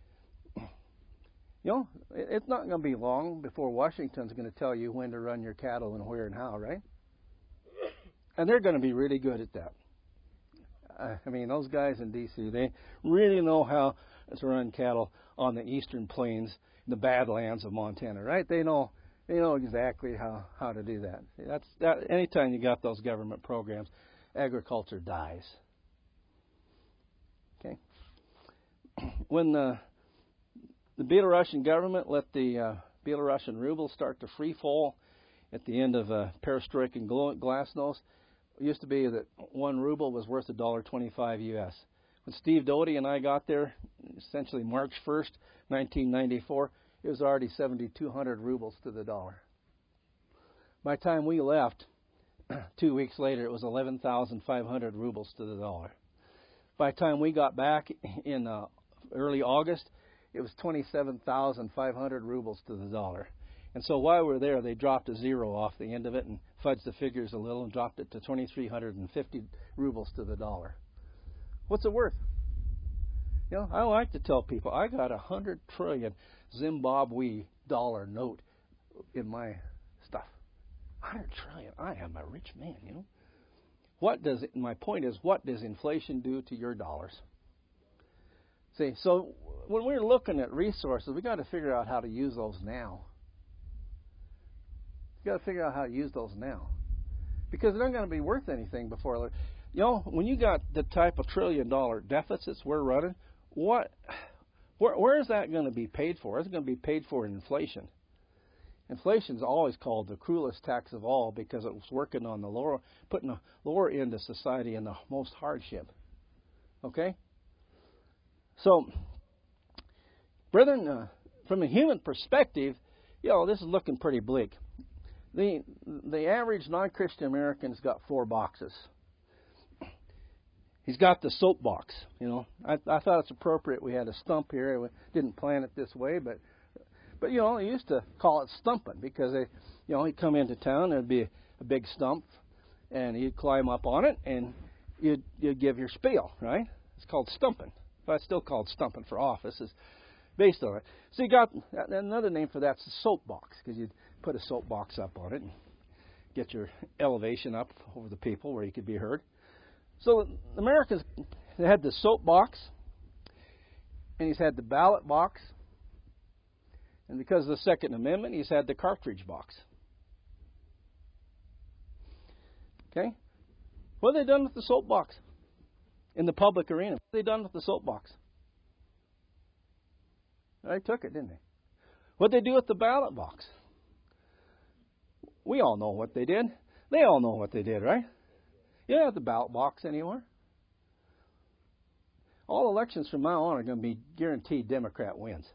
You know, it's not going to be long before Washington's going to tell you when to run your cattle and where and how, right? And they're going to be really good at that. I mean, those guys in D C, they really know how to run cattle on the eastern plains, the Badlands of Montana, right? They know they know exactly how, how to do that. That's that. Anytime you got those government programs, agriculture dies. Okay. When the the Belarusian government let the uh, Belarusian ruble start to free fall at the end of uh, perestroika and glasnost, it used to be that one ruble was worth a dollar twenty-five U S. When Steve Doty and I got there, essentially March first, nineteen ninety-four, it was already seventy-two hundred rubles to the dollar. By the time we left, two weeks later, it was eleven thousand five hundred rubles to the dollar. By the time we got back in uh, early August, it was twenty-seven thousand five hundred rubles to the dollar. And so while we were there, they dropped a zero off the end of it and fudged the figures a little and dropped it to two thousand three hundred fifty rubles to the dollar. What's it worth? You know, I like to tell people I got a hundred trillion Zimbabwe dollar note in my stuff. Hundred trillion. I am a rich man. You know. What does it, my point is, what does inflation do to your dollars? See, so when we're looking at resources, we got to figure out how to use those now. You got to figure out how to use those now, because they're not going to be worth anything before. You know, when you got the type of trillion-dollar deficits we're running, what, where, where is that going to be paid for? It's going to be paid for in inflation. Inflation is always called the cruelest tax of all because it was working on the lower, putting the lower end of society in the most hardship. Okay. So, brethren, uh, from a human perspective, you know, this is looking pretty bleak. The the average non-Christian American's got four boxes. He's got the soapbox. You know, I, I thought it's appropriate we had a stump here. We didn't plan it this way, but but you know, they used to call it stumping because they, you know, he'd come into town, there'd be a, a big stump, and he'd climb up on it, and you'd you'd give your spiel, right? It's called stumping. But it's still called stumping for office. Is based on it. So you got another name for that's the soapbox, because you'd put a soapbox up on it and get your elevation up over the people where you could be heard. So the Americans had the soapbox, and he's had the ballot box, and because of the Second Amendment, he's had the cartridge box. Okay? What have they done with the soapbox in the public arena? What have they done with the soapbox? They took it, didn't they? What did they do with the ballot box? We all know what they did. They all know what they did, right? You don't have the ballot box anymore. All elections from now on are going to be guaranteed Democrat wins.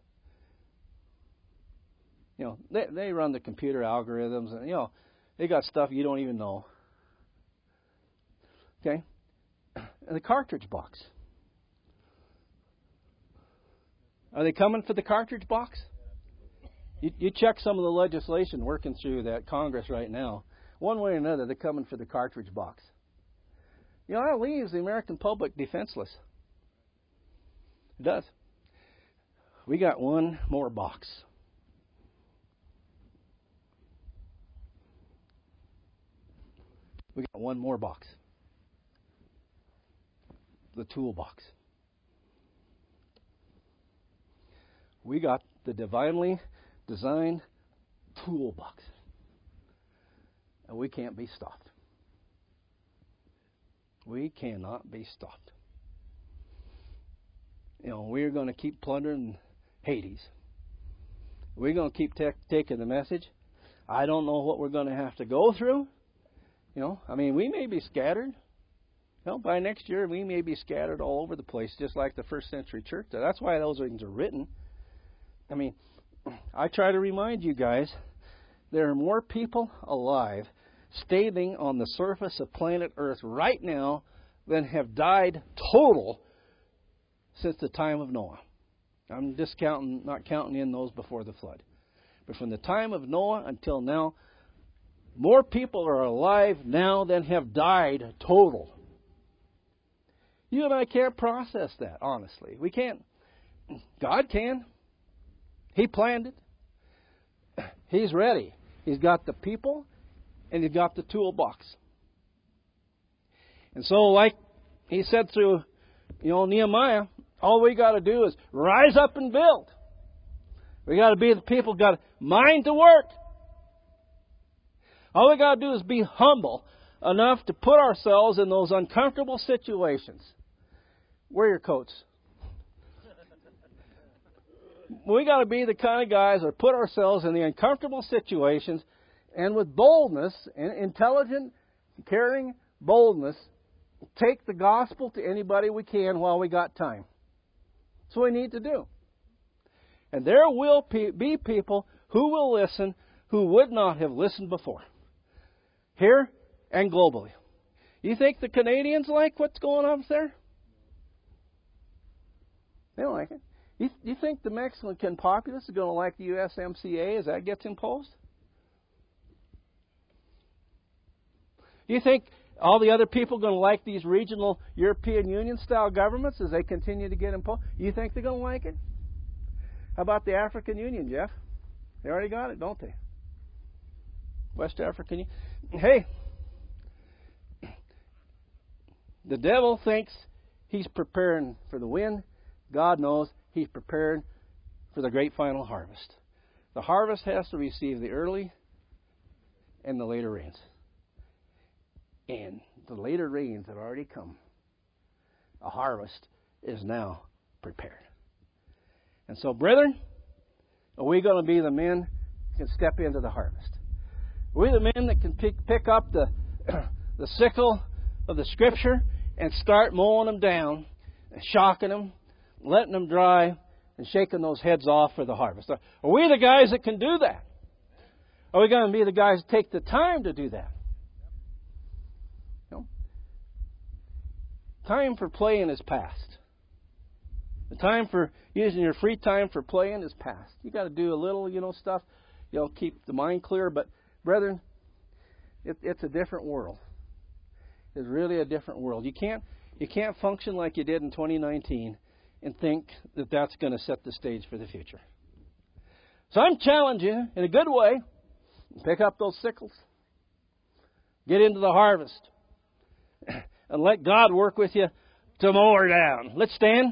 You know, they they run the computer algorithms, and you know, they got stuff you don't even know. Okay, and the cartridge box. Are they coming for the cartridge box? You, you check some of the legislation working through that Congress right now. One way or another, they're coming for the cartridge box. You know, that leaves the American public defenseless. It does. We got one more box. We got one more box. The toolbox. We got the divinely designed toolbox. And we can't be stopped. We cannot be stopped. You know, we're going to keep plundering Hades. We're going to keep te- taking the message. I don't know what we're going to have to go through. You know, I mean, we may be scattered. You know, by next year, we may be scattered all over the place, just like the first century church did. That's why those things are written. I mean, I try to remind you guys, there are more people alive standing on the surface of planet Earth right now than have died total since the time of Noah. I'm discounting, not counting in those before the flood. But from the time of Noah until now, more people are alive now than have died total. You and I can't process that, honestly. We can't. God can. He planned it. He's ready. He's got the people, and He's got the toolbox. And so, like He said through, you know, Nehemiah, all we got to do is rise up and build. We got to be the people got a mind to work. All we got to do is be humble enough to put ourselves in those uncomfortable situations. Wear your coats. We got to be the kind of guys that put ourselves in the uncomfortable situations and with boldness and intelligent, caring boldness, take the gospel to anybody we can while we got time. That's what we need to do. And there will be people who will listen who would not have listened before. Here and globally. You think the Canadians like what's going on there? They don't like it. You, you think the Mexican populace is going to like the U S M C A as that gets imposed? You think all the other people are going to like these regional European Union style governments as they continue to get imposed? You think they're going to like it? How about the African Union, Jeff? They already got it, don't they? West African Union. Hey, the devil thinks he's preparing for the wind. God knows He's prepared for the great final harvest. The harvest has to receive the early and the later rains. And the later rains have already come. A harvest is now prepared. And so, brethren, are we going to be the men who can step into the harvest? Are we the men that can pick, pick up the, the sickle of the Scripture and start mowing them down, and shocking them, letting them dry, and shaking those heads off for the harvest? Are we the guys that can do that? Are we going to be the guys that take the time to do that? No. Time for playing is past. The time for using your free time for playing is past. You got to do a little, you know, stuff, you know, keep the mind clear. But, brethren, it, it's a different world. It's really a different world. You can't you can't function like you did in twenty nineteen and think that that's going to set the stage for the future. So I'm challenging you in a good way. Pick up those sickles. Get into the harvest. And let God work with you to mow her down. Let's stand.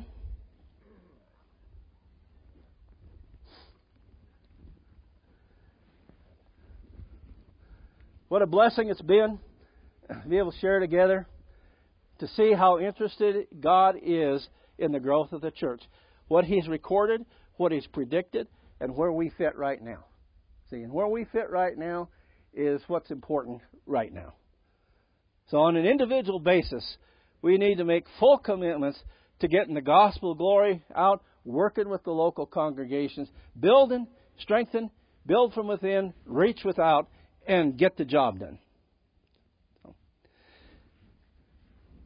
What a blessing it's been to be able to share together, to see how interested God is in the growth of the church. What He's recorded, what He's predicted, and where we fit right now. See, and where we fit right now is what's important right now. So on an individual basis, we need to make full commitments to getting the gospel of glory out, working with the local congregations, building, strengthen, build from within, reach without, and get the job done.